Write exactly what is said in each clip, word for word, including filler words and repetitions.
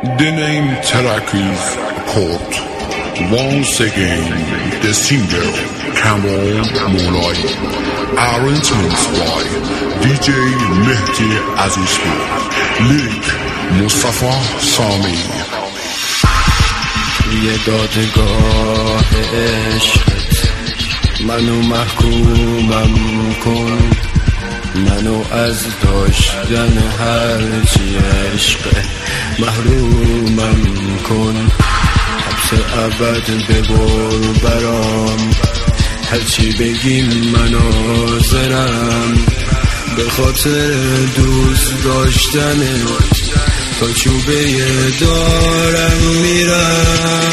The name track is Court. Once again, the singer Kamran Moulay. Arrangements by دی جی مهدی عزیزپور. لیک مصطفی سامی. یه دادگاه عشقت منو محکومم کن، منو از داشتن هرچی عشق محرومم کن. حبس ابد ببر برام، هرچی بگیم من حاضرم. به خاطر دوست داشتنت تا چوبه دارم میرم.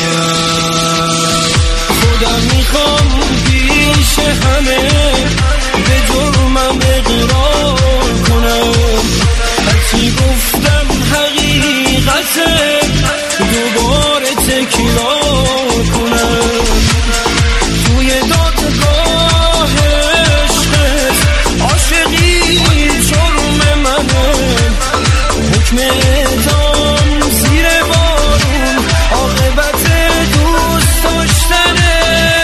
خودم میخوام پیش همه به جرمم اقرار کنم. هرچی گفتم حقیقته، دوباره تکرار کنم. توی دادگاه عشقت عاشقی جرم منه. حکم اعدام زیر بارون عاقبت دوست داشتنه.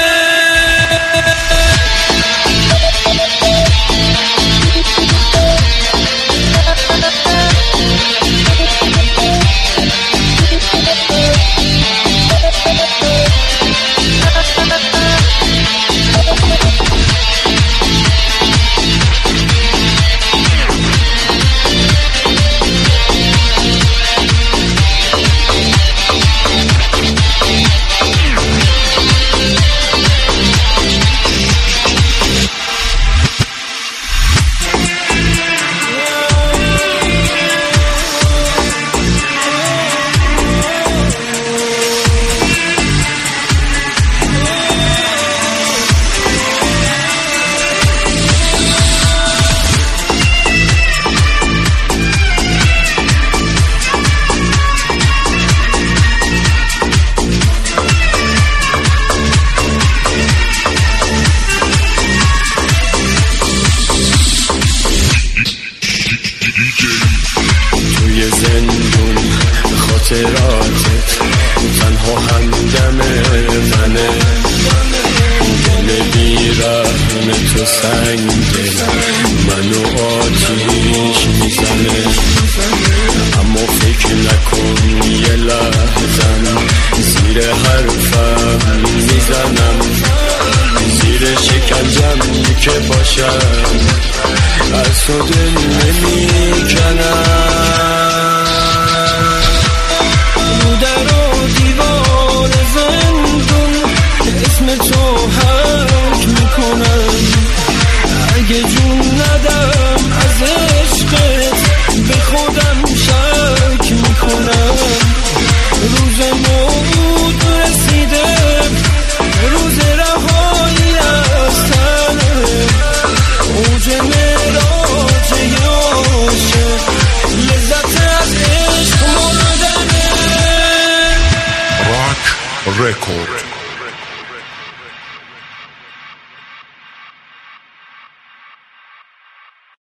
توی زندون خاطراتت تنها همدم منه. دل بیرحم تو سنگ منو آتیش میزنه. اما فکر نکن یه لحظم زیر حرفم میزنم. زیر شکنجم که باشم از تو دل نمیکنم. رو در و دیوار زندون اسم تو حک میکنم. اگه جون ندم از عشقت به خودم شک میکنم. روز موعود رسیده، روز رهایی از تنه. اوج معراج عاشق لذت از عشق مردنه. راک رکورد.